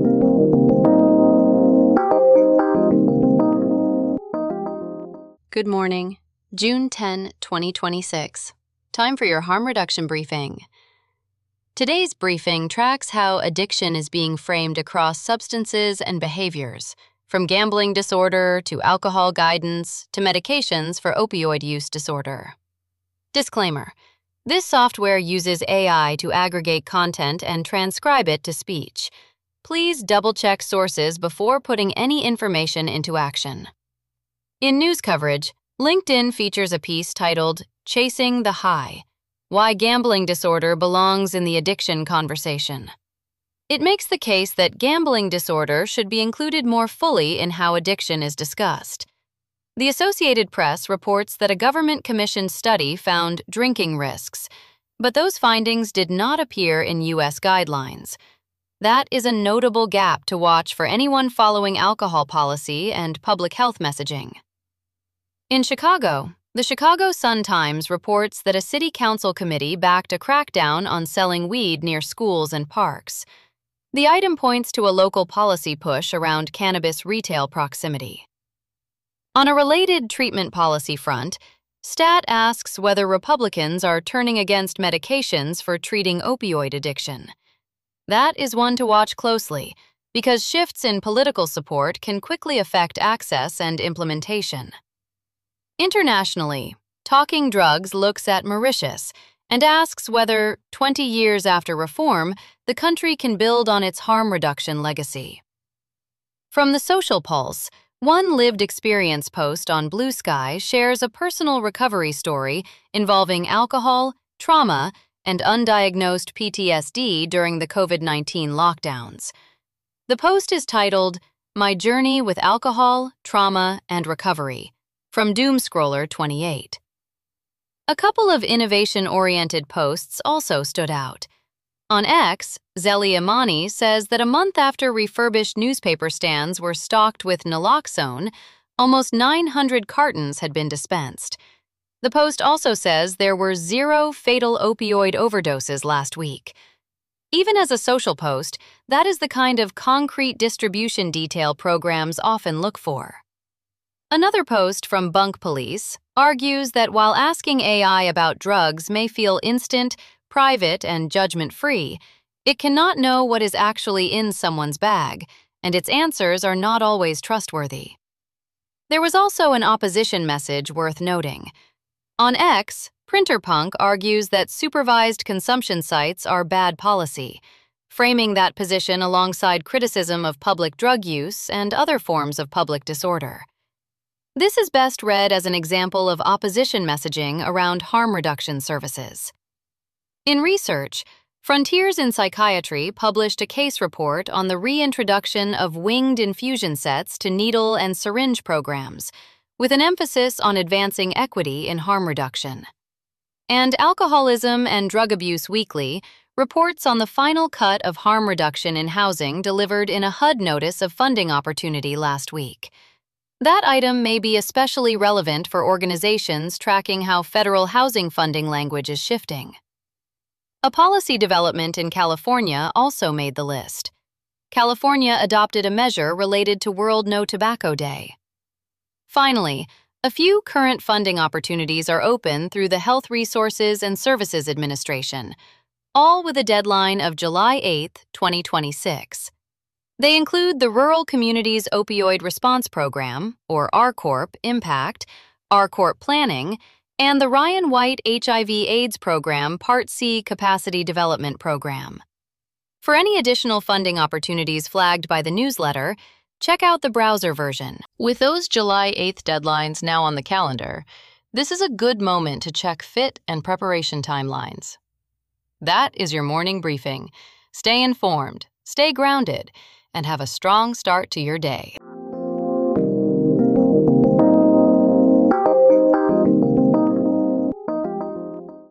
Good morning, June 10, 2026. Time for your harm reduction briefing. Today's briefing tracks how addiction is being framed across substances and behaviors, from gambling disorder to alcohol guidance to medications for opioid use disorder. Disclaimer: this software uses AI to aggregate content and transcribe it to speech. Please double-check sources before putting any information into action. In news coverage, LinkedIn features a piece titled "Chasing the High: Why Gambling Disorder Belongs in the Addiction Conversation." It makes the case that gambling disorder should be included more fully in how addiction is discussed. The Associated Press reports that a government-commissioned study found drinking risks, but those findings did not appear in U.S. guidelines. That is a notable gap to watch for anyone following alcohol policy and public health messaging. In Chicago, the Chicago Sun-Times reports that a city council committee backed a crackdown on selling weed near schools and parks. The item points to a local policy push around cannabis retail proximity. On a related treatment policy front, STAT asks whether Republicans are turning against medications for treating opioid addiction. That is one to watch closely, because shifts in political support can quickly affect access and implementation. Internationally, Talking Drugs looks at Mauritius and asks whether, 20 years after reform, the country can build on its harm reduction legacy. From the Social Pulse, one lived experience post on Blue Sky shares a personal recovery story involving alcohol, trauma, and undiagnosed PTSD during the COVID-19 lockdowns. The post is titled, "My Journey with Alcohol, Trauma, and Recovery," from Doomscroller 28. A couple of innovation-oriented posts also stood out. On X, Zeli Amani says that a month after refurbished newspaper stands were stocked with naloxone, almost 900 cartons had been dispensed. The post also says there were 0 fatal opioid overdoses last week. Even as a social post, that is the kind of concrete distribution detail programs often look for. Another post from Bunk Police argues that while asking AI about drugs may feel instant, private, and judgment-free, it cannot know what is actually in someone's bag, and its answers are not always trustworthy. There was also an opposition message worth noting. On X, Printerpunk argues that supervised consumption sites are bad policy, framing that position alongside criticism of public drug use and other forms of public disorder. This is best read as an example of opposition messaging around harm reduction services. In research, Frontiers in Psychiatry published a case report on the reintroduction of winged infusion sets to needle and syringe programs, with an emphasis on advancing equity in harm reduction. And Alcoholism and Drug Abuse Weekly reports on the final cut of harm reduction in housing delivered in a HUD notice of funding opportunity last week. That item may be especially relevant for organizations tracking how federal housing funding language is shifting. A policy development in California also made the list. California adopted a measure related to World No Tobacco Day. Finally, a few current funding opportunities are open through the Health Resources and Services Administration, all with a deadline of July 8, 2026. They include the Rural Communities Opioid Response Program, or RCORP, Impact, RCORP Planning, and the Ryan White HIV/AIDS Program Part C Capacity Development Program. For any additional funding opportunities flagged by the newsletter, check out the browser version. With those July 8th deadlines now on the calendar, this is a good moment to check fit and preparation timelines. That is your morning briefing. Stay informed, stay grounded, and have a strong start to your day.